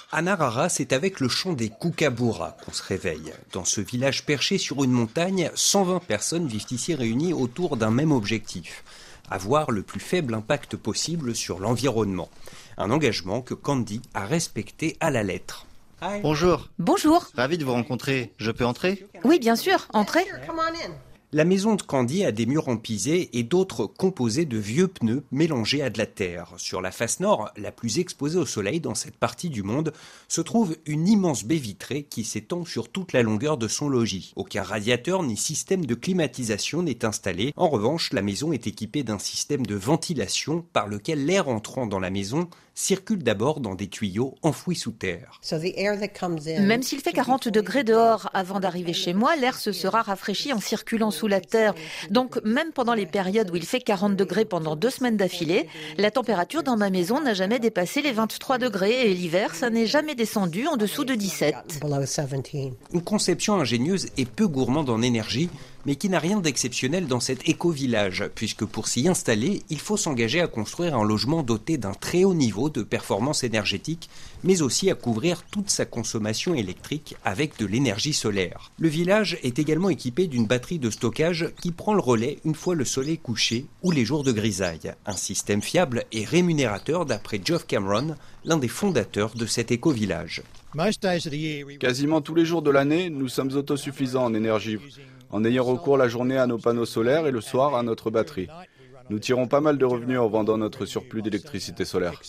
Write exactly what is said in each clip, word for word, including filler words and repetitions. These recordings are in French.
À Narara, c'est avec le chant des kookaburras qu'on se réveille. Dans ce village perché sur une montagne, cent vingt personnes vivent ici réunies autour d'un même objectif: avoir le plus faible impact possible sur l'environnement. Un engagement que Candy a respecté à la lettre. Bonjour. Bonjour. Ravi de vous rencontrer. Je peux entrer? Oui, bien sûr, entrez. La maison de Candy a des murs en pisé et d'autres composés de vieux pneus mélangés à de la terre. Sur la face nord, la plus exposée au soleil dans cette partie du monde, se trouve une immense baie vitrée qui s'étend sur toute la longueur de son logis. Aucun radiateur ni système de climatisation n'est installé. En revanche, la maison est équipée d'un système de ventilation par lequel l'air entrant dans la maison circule d'abord dans des tuyaux enfouis sous terre. Même s'il fait quarante degrés dehors avant d'arriver chez moi, l'air se sera rafraîchi en circulant sous la terre. Donc même pendant les périodes où il fait quarante degrés pendant deux semaines d'affilée, la température dans ma maison n'a jamais dépassé les vingt-trois degrés et l'hiver, ça n'est jamais descendu en dessous de dix-sept. Une conception ingénieuse et peu gourmande en énergie, mais qui n'a rien d'exceptionnel dans cet éco-village, puisque pour s'y installer, il faut s'engager à construire un logement doté d'un très haut niveau de performance énergétique, mais aussi à couvrir toute sa consommation électrique avec de l'énergie solaire. Le village est également équipé d'une batterie de stockage qui prend le relais une fois le soleil couché ou les jours de grisaille. Un système fiable et rémunérateur d'après Geoff Cameron, l'un des fondateurs de cet éco-village. Quasiment tous les jours de l'année, nous sommes autosuffisants en énergie, en ayant recours la journée à nos panneaux solaires et le soir à notre batterie. Nous tirons pas mal de revenus en vendant notre surplus d'électricité solaire.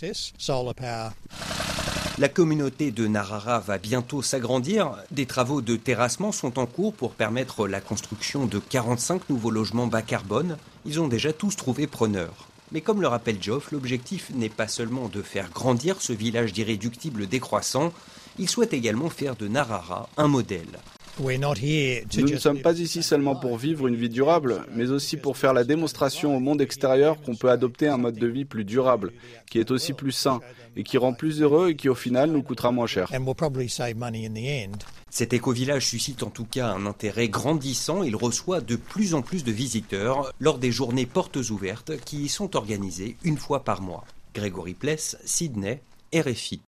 La communauté de Narara va bientôt s'agrandir. Des travaux de terrassement sont en cours pour permettre la construction de quarante-cinq nouveaux logements bas carbone. Ils ont déjà tous trouvé preneur. Mais comme le rappelle Geoff, l'objectif n'est pas seulement de faire grandir ce village d'irréductibles décroissants, il souhaite également faire de Narara un modèle. Nous ne sommes pas ici seulement pour vivre une vie durable, mais aussi pour faire la démonstration au monde extérieur qu'on peut adopter un mode de vie plus durable, qui est aussi plus sain, et qui rend plus heureux et qui au final nous coûtera moins cher. Cet éco-village suscite en tout cas un intérêt grandissant. Il reçoit de plus en plus de visiteurs lors des journées portes ouvertes qui y sont organisées une fois par mois. Grégory Pless, Sydney, R F I.